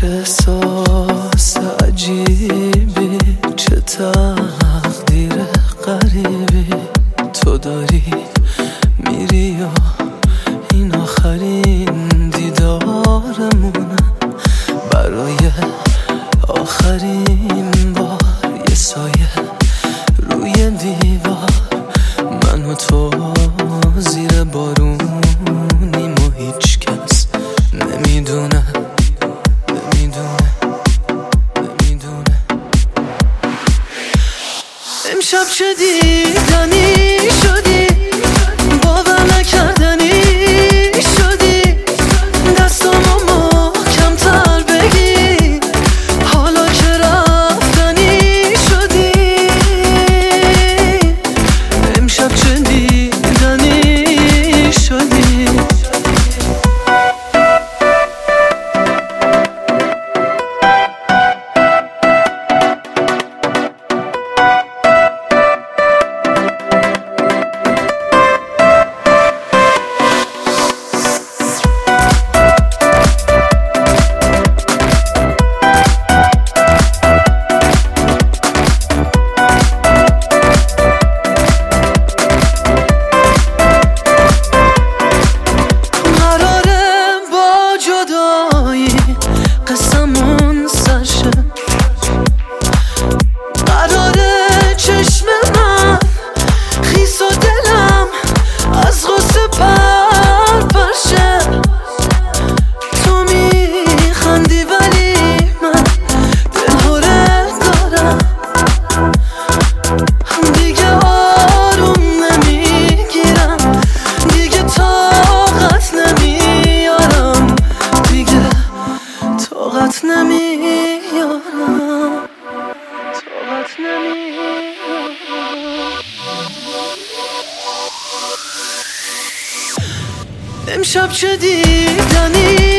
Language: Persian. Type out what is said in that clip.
چه احساس عجیبی، چه تقدیر غریبی تو داری، میری و این آخرین دیدارمونه. برای آخرین بار یه سایه روی دیوار، من و تو زیر بارونیم و هیچ کس نمیدونه. امشب چه دیدنی شدی، باور نکردنی شدی، دستامو محکم‌تر بگی، حالا که رفتنی شدی. امشب چه دیدنی شدی. قسمون سرشه، قراره چشم من خیس و دلم از غصه پرشه. تو میخندی ولی من دلهوره دارم، دیگه آروم نمیگیرم، دیگه طاقت نمیارم، دیگه طاقت نمیارم. امشب چه دیدنی